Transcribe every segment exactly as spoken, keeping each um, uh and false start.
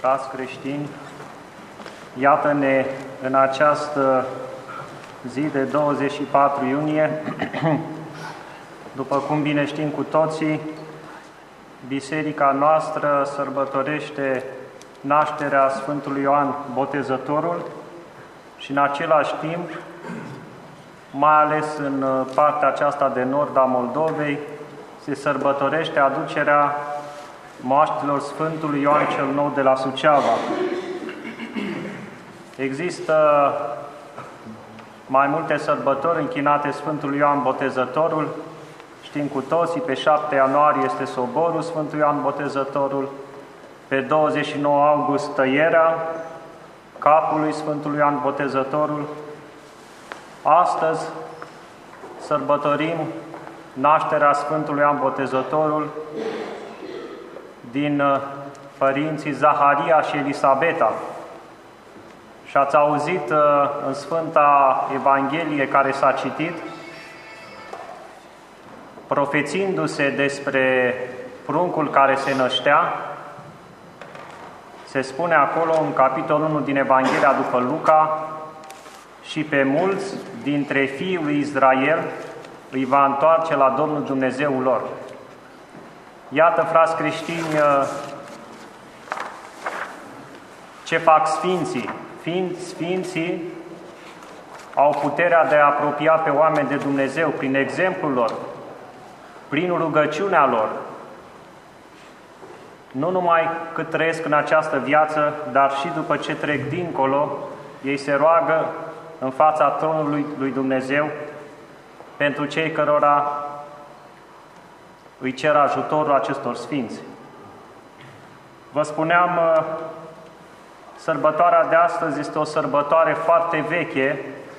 frați creștini, iată-ne în această zi de douăzeci și patru iunie, după cum bine știm cu toții, biserica noastră sărbătorește nașterea Sfântului Ioan Botezătorul și în același timp, mai ales în partea aceasta de nord a Moldovei, se sărbătorește aducerea moaștelor Sfântului Ioan cel Nou de la Suceava. Există mai multe sărbători închinate Sfântului Ioan Botezătorul. Știm cu toții, pe șapte ianuarie este soborul Sfântului Ioan Botezătorul, pe douăzeci și nouă august tăierea capului Sfântului Ioan Botezătorul. Astăzi sărbătorim nașterea Sfântului Ioan Botezătorul din părinții Zaharia și Elisabeta. Și ați auzit în Sfânta Evanghelie care s-a citit, profețindu-se despre pruncul care se năștea, se spune acolo în capitolul unu din Evanghelia după Luca: și pe mulți dintre fiii lui Israel îi va întoarce la Domnul Dumnezeul lor. Iată, frați creștini, ce fac Sfinții. Fiind Sfinții au puterea de a apropia pe oameni de Dumnezeu prin exemplul lor, prin rugăciunea lor, nu numai cât trăiesc în această viață, dar și după ce trec dincolo, ei se roagă în fața tronului lui Dumnezeu pentru cei cărora îi cer ajutorul acestor Sfinți. Vă spuneam, sărbătoarea de astăzi este o sărbătoare foarte veche,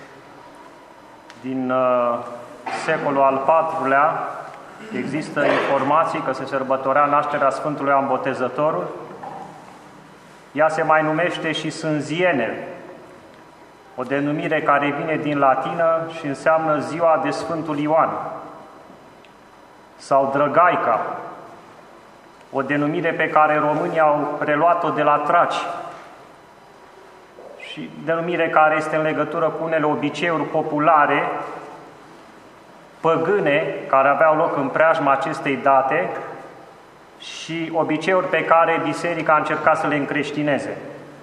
din secolul al patrulea. Există informații că se sărbătorea nașterea Sfântului Ioan Botezătorul. Ea se mai numește și Sânziene, o denumire care vine din latină și înseamnă ziua de Sfântul Ioan, sau Drăgaica, o denumire pe care românii au preluat-o de la traci, și denumire care este în legătură cu unele obiceiuri populare, păgâne, care aveau loc în preajma acestei date și obiceiuri pe care biserica a încercat să le încreștineze.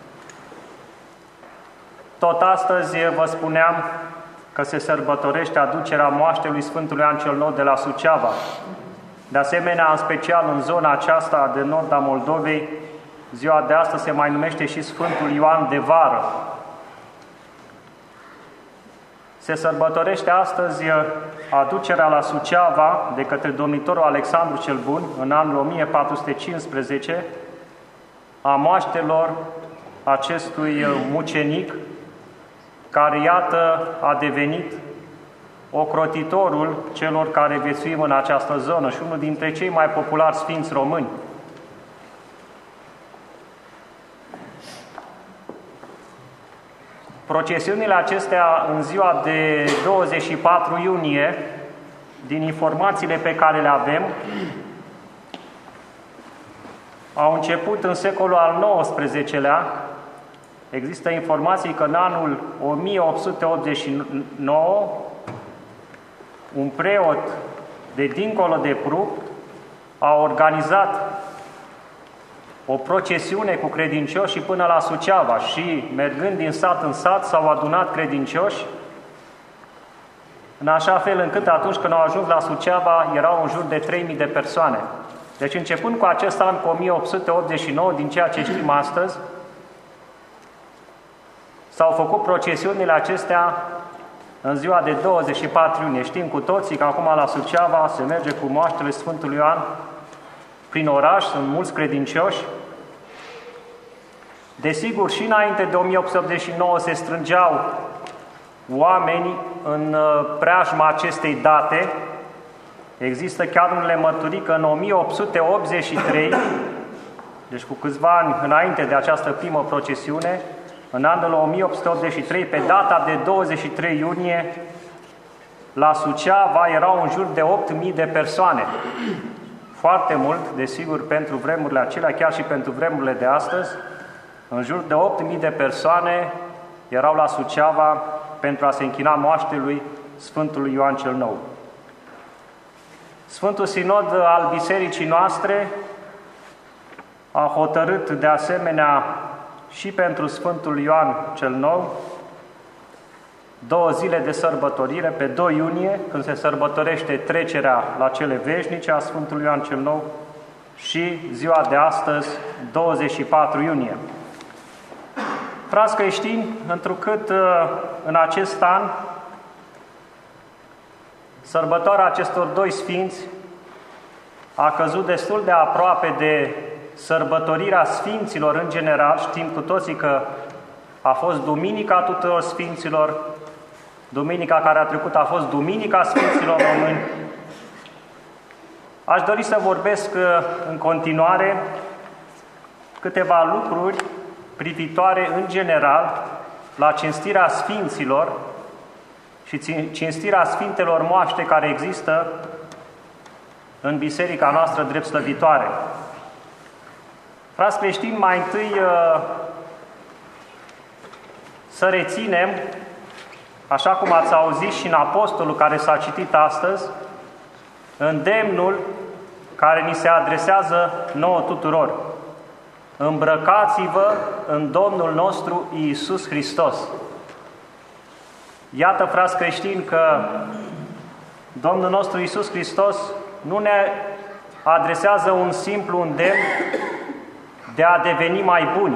Tot astăzi vă spuneam că se sărbătorește aducerea moaștelui Sfântului Ioan cel Nou de la Suceava. De asemenea, în special în zona aceasta de nord a Moldovei, ziua de astăzi se mai numește și Sfântul Ioan de Vară. Se sărbătorește astăzi aducerea la Suceava de către domnitorul Alexandru cel Bun, în anul o mie patru sute cincisprezece, a moaștelor acestui mucenic, care, iată, a devenit ocrotitorul celor care viețuim în această zonă și unul dintre cei mai populari sfinți români. Procesiunile acestea în ziua de douăzeci și patru iunie, din informațiile pe care le avem, au început în secolul al nouăsprezecelea. Există informații că în anul o mie opt sute optzeci și nouă, un preot de dincolo de Prut a organizat o procesiune cu credincioși până la Suceava și, mergând din sat în sat, s-au adunat credincioși, în așa fel încât atunci când au ajuns la Suceava erau în jur de trei mii de persoane. Deci, începând cu acest an, cu o mie opt sute optzeci și nouă, din ceea ce știm astăzi, s-au făcut procesiunile acestea în ziua de douăzeci și patru iunie. Știm cu toții că acum la Suceava se merge cu moaștele Sfântului Ioan prin oraș, sunt mulți credincioși. Desigur, și înainte de o mie opt sute optzeci și nouă se strângeau oameni în preajma acestei date. Există chiar unele mărturii că în o mie opt sute optzeci și trei, deci cu câțiva ani înainte de această primă procesiune, în anul o mie opt sute optzeci și trei, pe data de douăzeci și trei iunie, la Suceava erau în jur de opt mii de persoane. Foarte mult, desigur, pentru vremurile acelea, chiar și pentru vremurile de astăzi. În jur de opt mii de persoane erau la Suceava pentru a se închina moaștelui Sfântului Ioan cel Nou. Sfântul Sinod al Bisericii noastre a hotărât de asemenea și pentru Sfântul Ioan cel Nou două zile de sărbătorire, pe doi iunie, când se sărbătorește trecerea la cele veșnice a Sfântului Ioan cel Nou, și ziua de astăzi, douăzeci și patru iunie. Frați creștini, întrucât în acest an sărbătoarea acestor doi sfinți a căzut destul de aproape de sărbătorirea sfinților în general, știm cu toții că a fost Duminica tuturor sfinților, duminica care a trecut a fost Duminica Sfinților Români. Aș dori să vorbesc în continuare câteva lucruri privitoare în general la cinstirea sfinților și cinstirea sfintelor moaște care există în biserica noastră drept slăvitoare. Frați creștini, mai întâi să reținem, așa cum ați auzit și în apostolul care s-a citit astăzi, îndemnul care ni se adresează nouă tuturor. Îmbrăcați-vă în Domnul nostru Iisus Hristos. Iată, frați creștini, că Domnul nostru Iisus Hristos nu ne adresează un simplu îndemn de a deveni mai buni.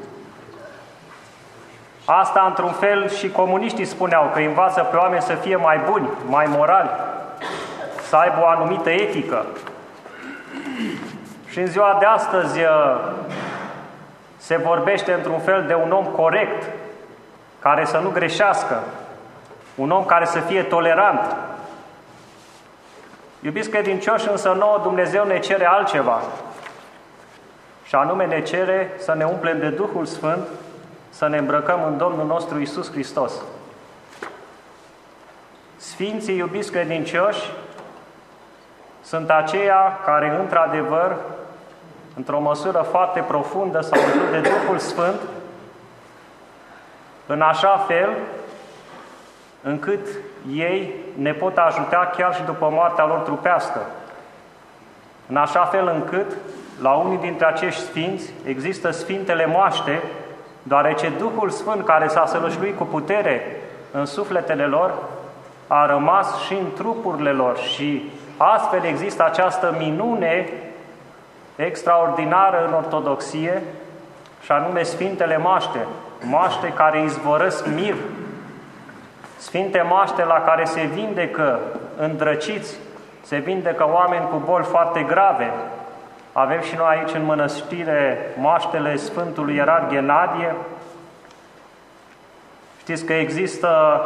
Asta, într-un fel, și comuniștii spuneau, că învață pe oameni să fie mai buni, mai morali, să aibă o anumită etică. Și în ziua de astăzi se vorbește într-un fel de un om corect, care să nu greșească, un om care să fie tolerant. Iubiți credincioși, însă nouă Dumnezeu ne cere altceva, și anume ne cere să ne umplem de Duhul Sfânt, să ne îmbrăcăm în Domnul nostru Iisus Hristos. Sfinții, iubiți credincioși, sunt aceia care, într-adevăr, într-o măsură foarte profundă, s-au umplut de Duhul Sfânt, în așa fel încât ei ne pot ajuta chiar și după moartea lor trupească. În așa fel încât, la unii dintre acești sfinți, există sfintele moaște, deoarece Duhul Sfânt, care s-a sălășluit cu putere în sufletele lor, a rămas și în trupurile lor și astfel există această minune extraordinară în ortodoxie, și anume sfintele moaște, moaște care izvorăsc mir, sfinte moaște la care se vindecă îndrăciți, se vindecă oameni cu boli foarte grave. Avem și noi aici în mănăstire moaștele Sfântului Ierarh Ghenadie. Știți că există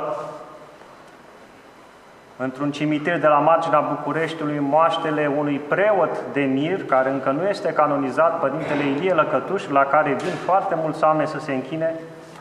într-un cimitir de la marginea Bucureștiului moaștele unui preot de mir, care încă nu este canonizat, Părintele Ilie Lăcătuș, la care vin foarte mulți oameni să se închine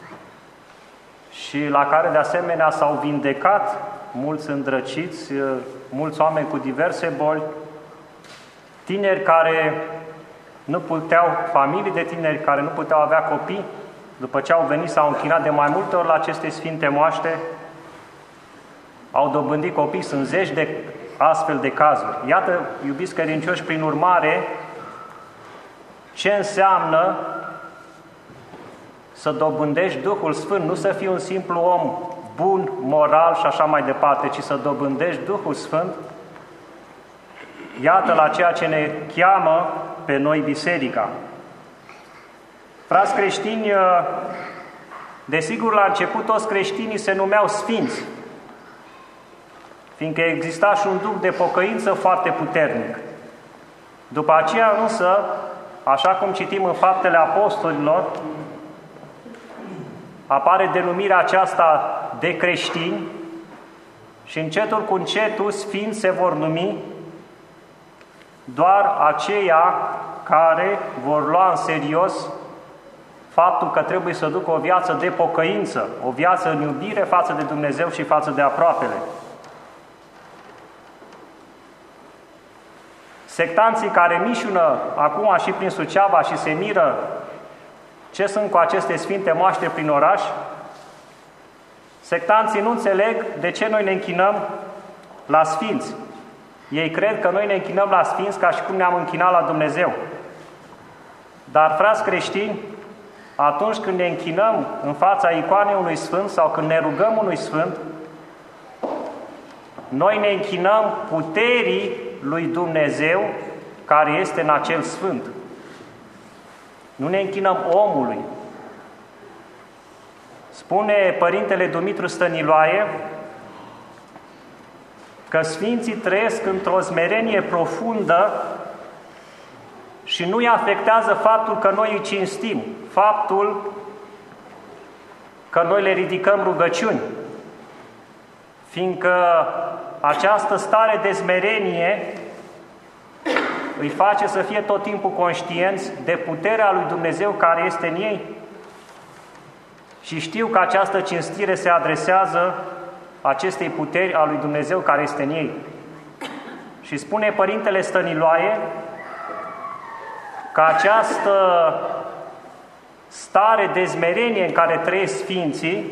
și la care de asemenea s-au vindecat mulți îndrăciți, mulți oameni cu diverse boli, tineri care nu puteau, familii de tineri care nu puteau avea copii, după ce au venit, s-au închinat de mai multe ori la aceste sfinte moaște, au dobândit copii, sunt zeci de astfel de cazuri. Iată, iubiți credincioși, prin urmare, ce înseamnă să dobândești Duhul Sfânt, nu să fii un simplu om bun, moral și așa mai departe, ci să dobândești Duhul Sfânt. Iată la ceea ce ne cheamă pe noi biserica. Frați creștini, desigur, la început toți creștinii se numeau sfinți, fiindcă exista și un duh de pocăință foarte puternic. După aceea însă, așa cum citim în Faptele Apostolilor, apare denumirea aceasta de creștini și încetul cu încetul sfinți se vor numi doar aceia care vor lua în serios faptul că trebuie să ducă o viață de pocăință, o viață în iubire față de Dumnezeu și față de aproapele. Sectanții care mișună acum și prin Suceava și se miră ce sunt cu aceste sfinte moaște prin oraș. Sectanții nu înțeleg de ce noi ne închinăm la sfinți. Ei cred că noi ne închinăm la sfinți ca și cum ne-am închinat la Dumnezeu. Dar, frați creștini, atunci când ne închinăm în fața icoanei unui sfânt sau când ne rugăm unui sfânt, noi ne închinăm puterii lui Dumnezeu care este în acel sfânt. Nu ne închinăm omului. Spune Părintele Dumitru Stăniloae că sfinții trăiesc într-o smerenie profundă și nu îi afectează faptul că noi îi cinstim, faptul că noi le ridicăm rugăciuni, fiindcă această stare de smerenie îi face să fie tot timpul conștienți de puterea lui Dumnezeu care este în ei și știu că această cinstire se adresează acestei puteri a lui Dumnezeu care este în ei. Și spune Părintele Stăniloae că această stare de smerenie în care trăiesc sfinții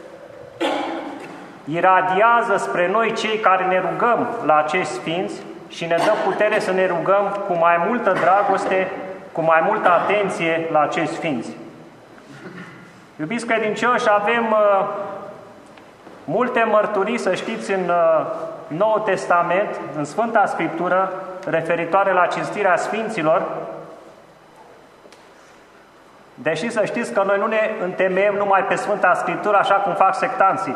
iradiază spre noi cei care ne rugăm la acești sfinți și ne dă putere să ne rugăm cu mai multă dragoste, cu mai multă atenție la acești sfinți. Iubiți credincioși, avem uh, multe mărturii, să știți, în uh, Noul Testament, în Sfânta Scriptură, referitoare la cinstirea sfinților, deși să știți că noi nu ne întemeiem numai pe Sfânta Scriptură, așa cum fac sectanții.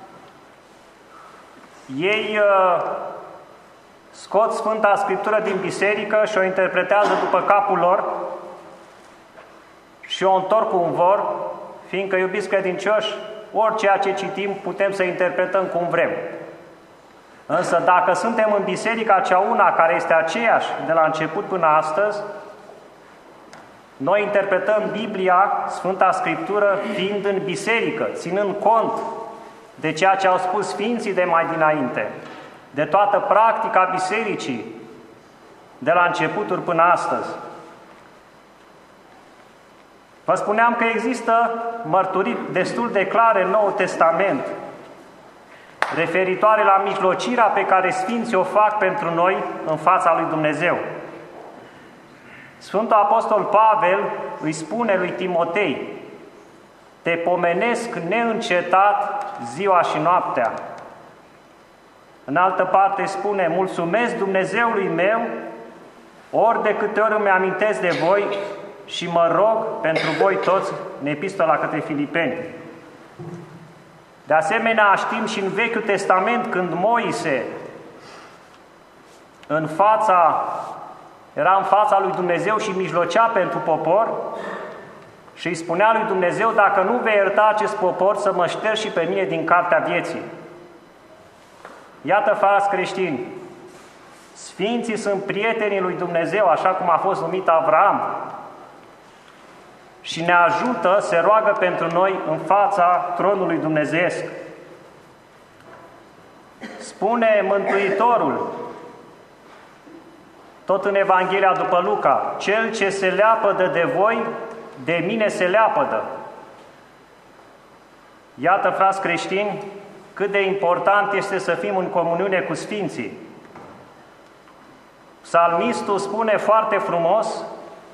Ei uh, scot Sfânta Scriptură din biserică și o interpretează după capul lor și o întorc cum vor, fiindcă, iubiți credincioși, orice ce citim putem să interpretăm cum vrem. Însă dacă suntem în biserica cea una, care este aceeași de la început până astăzi, noi interpretăm Biblia, Sfânta Scriptură, fiind în biserică, ținând cont de ceea ce au spus sfinții de mai dinainte, de toată practica bisericii, de la începuturi până astăzi. Vă spuneam că există mărturii destul de clare în Noul Testament, referitoare la mijlocirea pe care sfinții o fac pentru noi în fața lui Dumnezeu. Sfântul Apostol Pavel îi spune lui Timotei: te pomenesc neîncetat ziua și noaptea. În altă parte spune: mulțumesc Dumnezeului meu ori de câte ori îmi amintesc de voi și mă rog pentru voi toți, în epistola către Filipeni. De asemenea, știm și în Vechiul Testament, când Moise în fața, era în fața lui Dumnezeu și mijlocea pentru popor și îi spunea lui Dumnezeu: dacă nu vei ierta acest popor, să mă ștergi și pe mine din cartea vieții. Iată, frați creștini, sfinții sunt prietenii lui Dumnezeu, așa cum a fost numit Avram, și ne ajută, se roagă pentru noi în fața tronului dumnezeiesc. Spune Mântuitorul, tot în Evanghelia după Luca: cel ce se leapădă de voi, de mine se leapădă. Iată, frați creștini, cât de important este să fim în comuniune cu sfinții. Psalmistul spune foarte frumos: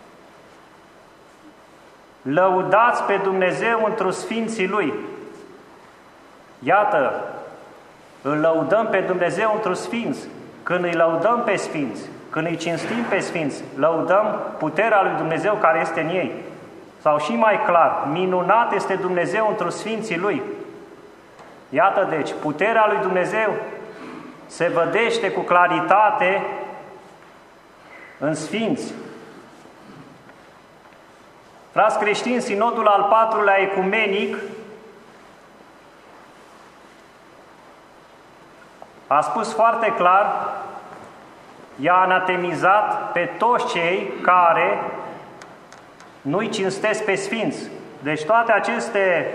lăudați pe Dumnezeu întru sfinții Lui. Iată, îl lăudăm pe Dumnezeu întru sfinți. Când îi lăudăm pe sfinți, când îi cinstim pe sfinți, lăudăm puterea lui Dumnezeu care este în ei. Sau și mai clar, minunat este Dumnezeu întru sfinții Lui. Iată deci, puterea lui Dumnezeu se vădește cu claritate în sfinți. Frați creștini, sinodul al patrulea ecumenic a spus foarte clar, i-a anatemizat pe toți cei care nu-i cinstesc pe sfinți. Deci toate aceste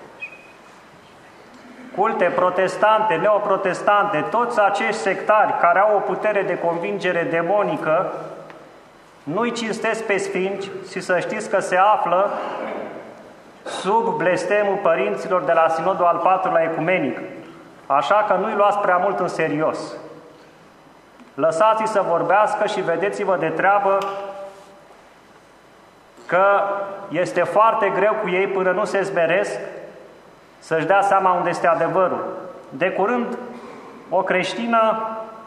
culte protestante, neoprotestante, toți acești sectari care au o putere de convingere demonică, nu-i cinstesc pe sfinți și să știți că se află sub blestemul părinților de la Sinodul al patrulea ecumenic, așa că nu-i luați prea mult în serios. Lăsați-i să vorbească și vedeți-vă de treabă că este foarte greu cu ei până nu se smeresc să-și dea seama unde este adevărul. De curând, o creștină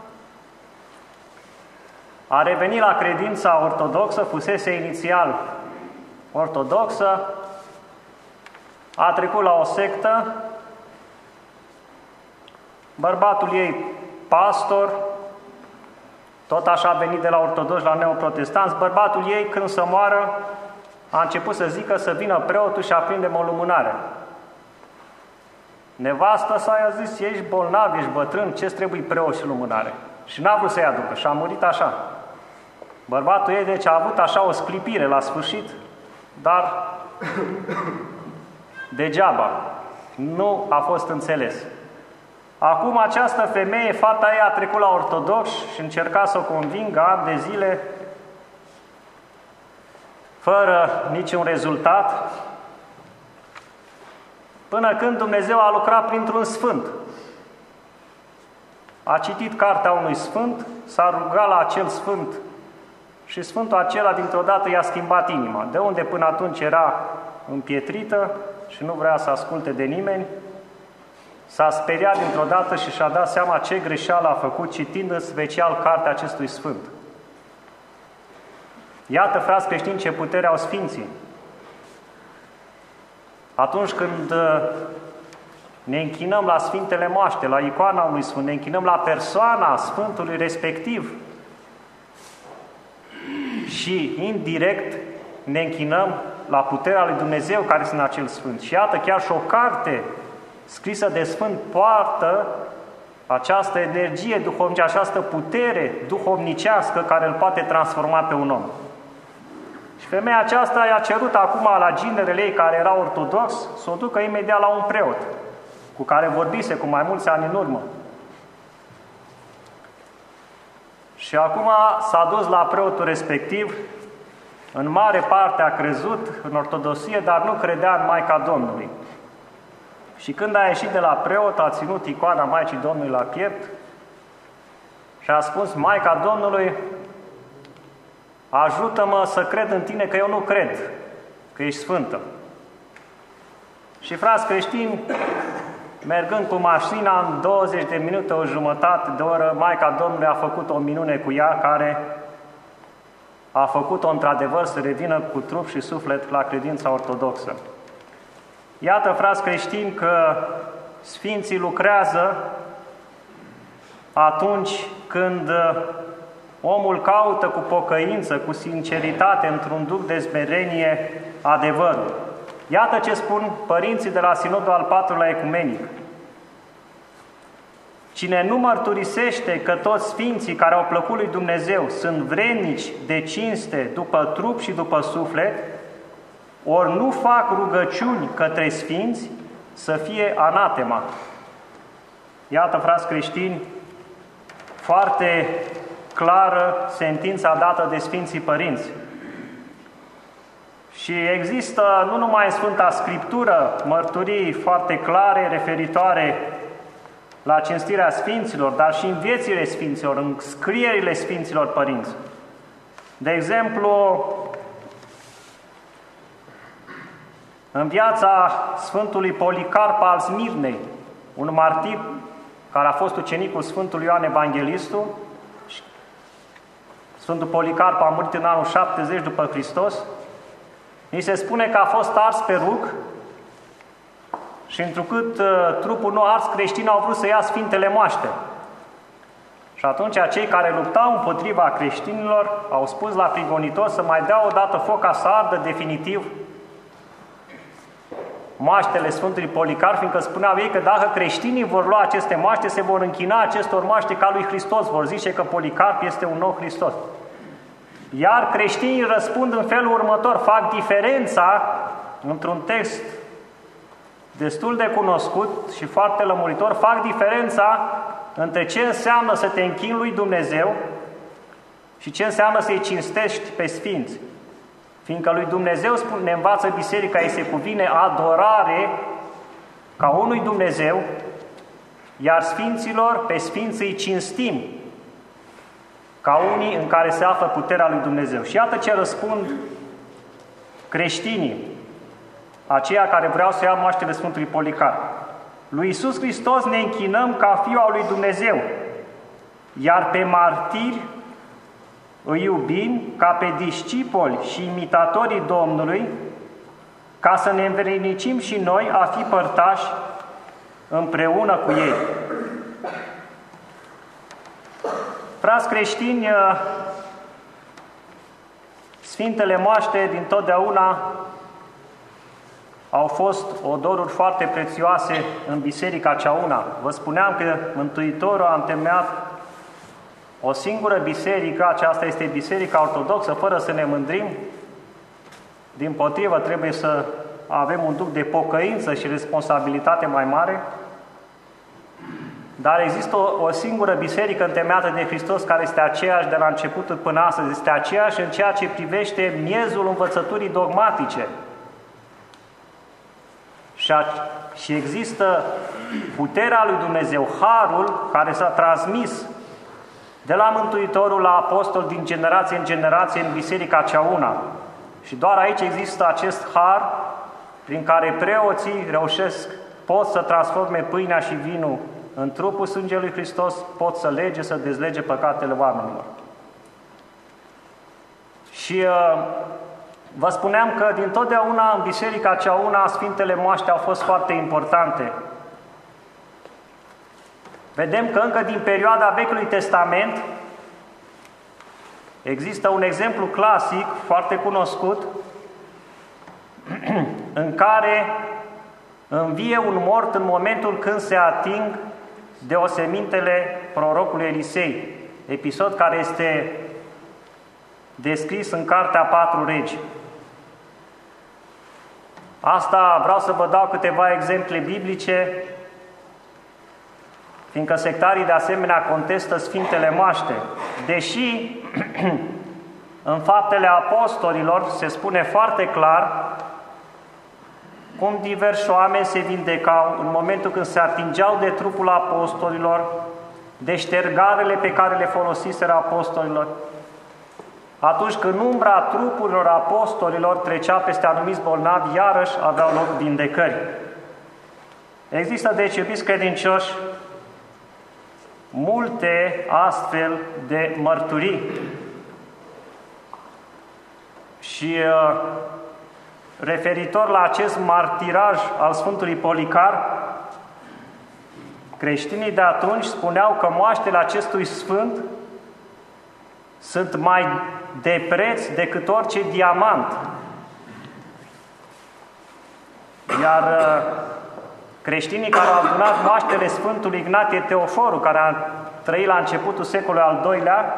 a revenit la credința ortodoxă, fusese inițial ortodoxă, a trecut la o sectă, bărbatul ei pastor, tot așa a venit de la ortodoxi la neoprotestanți, bărbatul ei când să moară a început să zică să vină preotul și aprindem o lumânare. Nevastă sa i-a zis, ești bolnav, ești bătrân, ce-ți trebuie preot și lumânare? Și n-a vrut să-i aducă și a murit așa. Bărbatul ei deci a avut așa o sclipire la sfârșit, dar degeaba, nu a fost înțeles. Acum această femeie, fata ei a trecut la ortodox și încerca să o convingă ani de zile, fără niciun rezultat, până când Dumnezeu a lucrat printr-un sfânt. A citit cartea unui sfânt, s-a rugat la acel sfânt și sfântul acela dintr-o dată i-a schimbat inima. De unde până atunci era împietrită și nu vrea să asculte de nimeni, s-a speriat dintr-o dată și și-a dat seama ce greșeală a făcut citind în special cartea acestui sfânt. Iată, frați creștini, ce putere au sfinții. Atunci când ne închinăm la Sfintele Moaște, la icoana unui Sfânt, ne închinăm la persoana Sfântului respectiv și indirect ne închinăm la puterea lui Dumnezeu care este în acel Sfânt. Și iată, chiar și o carte scrisă de Sfânt poartă această energie duhovnicească, această putere duhovnicească care îl poate transforma pe un om. Și femeia aceasta i-a cerut acum la ginerele ei, care era ortodox, să o ducă imediat la un preot, cu care vorbise cu mai mulți ani în urmă. Și acum s-a dus la preotul respectiv, în mare parte a crezut în ortodoxie, dar nu credea în Maica Domnului. Și când a ieșit de la preot, a ținut icoana Maicii Domnului la piept și a spus, Maica Domnului, ajută-mă să cred în tine că eu nu cred, că ești sfântă. Și frați creștini, mergând cu mașina, în douăzeci de minute, o jumătate de oră, Maica Domnului a făcut o minune cu ea, care a făcut-o într-adevăr să revină cu trup și suflet la credința ortodoxă. Iată, frați creștini, că sfinții lucrează atunci când omul caută cu pocăință, cu sinceritate, într-un duc de smerenie, adevărul. Iată ce spun părinții de la Sinodul al patrulea ecumenic. Cine nu mărturisește că toți sfinții care au plăcut lui Dumnezeu sunt vrednici de cinste după trup și după suflet, ori nu fac rugăciuni către sfinți, să fie anatema. Iată, frați creștini, foarte clară sentința dată de Sfinții Părinți. Și există nu numai în Sfânta Scriptură mărturii foarte clare referitoare la cinstirea Sfinților, dar și în viețile Sfinților, în scrierile Sfinților Părinți. De exemplu, în viața Sfântului Policarp al Smirnei, un martir care a fost ucenicul Sfântului Ioan Evanghelistul, Sfântul Policarp a murit în anul șaptezeci după Hristos, ni se spune că a fost ars pe rug și întrucât uh, trupul nu ars, creștinii au vrut să ia Sfintele Moaște. Și atunci cei care luptau împotriva creștinilor au spus la prigonitor să mai dea o dată foc ca să ardă definitiv moaștele Sfântului Policarp, fiindcă spuneau ei că dacă creștinii vor lua aceste moaște, se vor închina acestor moaște ca lui Hristos, vor zice că Policarp este un nou Hristos. Iar creștinii răspund în felul următor, fac diferența într-un text destul de cunoscut și foarte lămuritor, fac diferența între ce înseamnă să te închini lui Dumnezeu Și ce înseamnă să-i cinstești pe sfinți? Fiindcă lui Dumnezeu ne învață biserica, îi se cuvine adorare ca unui Dumnezeu, iar sfinților, pe sfinți îi cinstim ca unii în care se află puterea lui Dumnezeu. Și iată ce răspund creștinii, aceia care vreau să ia moaștele Sfântului Policarp. Lui Iisus Hristos ne închinăm ca Fiul al lui Dumnezeu, iar pe martiri îi iubim ca pe discipoli și imitatorii Domnului, ca să ne învrednicim și noi a fi părtași împreună cu ei. Frați creștini, Sfintele Moaște dintotdeauna au fost odoruri foarte prețioase în biserica cea una. Vă spuneam că Mântuitorul a întemeiat o singură biserică, aceasta este Biserica Ortodoxă, fără să ne mândrim. Dimpotrivă, trebuie să avem un duc de pocăință și responsabilitate mai mare. Dar există o, o singură biserică întemeiată de Hristos care este aceeași de la început până astăzi, este aceeași în ceea ce privește miezul învățăturii dogmatice. Și, a, și există puterea lui Dumnezeu, harul care s-a transmis de la Mântuitorul la apostol din generație în generație în biserica cea una. Și doar aici există acest har prin care preoții reușesc, pot să transforme pâinea și vinul în trupul sângelui Hristos, pot să lege, să dezlege păcatele oamenilor. Și uh, vă spuneam că dintotdeauna în biserica cea una Sfintele Moaște au fost foarte importante. Vedem că încă din perioada Vechiului Testament există un exemplu clasic, foarte cunoscut, în care învie un mort în momentul când se ating de osemintele prorocului Elisei, episod care este descris în Cartea Patru Regi. Asta vreau să vă dau câteva exemple biblice, fiindcă sectarii de asemenea contestă Sfintele Moaște. Deși în Faptele Apostolilor se spune foarte clar cum diversi oameni se vindecau în momentul când se atingeau de trupul apostolilor, de ștergarele pe care le folosiseră apostolilor, atunci când umbra trupurilor apostolilor trecea peste anumiți bolnavi, iarăși aveau loc vindecări. Există, deci, iubiți credincioși, multe astfel de mărturii. Și uh, referitor la acest martiraj al Sfântului Policarp, creștinii de atunci spuneau că moaștele acestui sfânt sunt mai de preț decât orice diamant. Iar uh, creștinii care au adunat moaștele Sfântului Ignatie Teoforul, care a trăit la începutul secolului al doilea,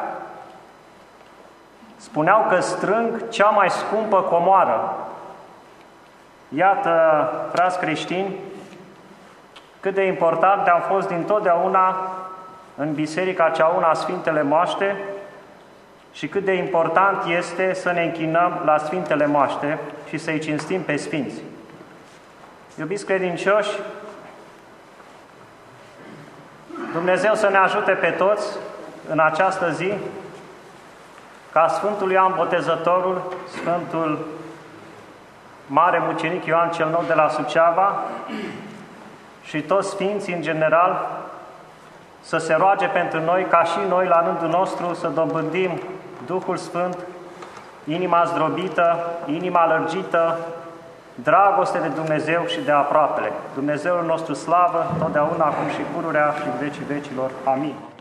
spuneau că strâng cea mai scumpă comoară. Iată, frați creștini, cât de importante au fost dintotdeauna în biserica cea una Sfintele Moaște și cât de important este să ne închinăm la Sfintele Moaște și să-i cinstim pe Sfinți. Iubiți credincioși, Dumnezeu să ne ajute pe toți în această zi ca Sfântul Ioan Botezătorul, Sfântul Mare Mucenic Ioan cel Nou de la Suceava și toți Sfinții în general să se roage pentru noi, ca și noi la rândul nostru să dobândim Duhul Sfânt, inima zdrobită, inima lărgită, dragoste de Dumnezeu și de aproapele. Dumnezeul nostru slavă, totdeauna, acum și pururea și în vecii vecilor. Amin.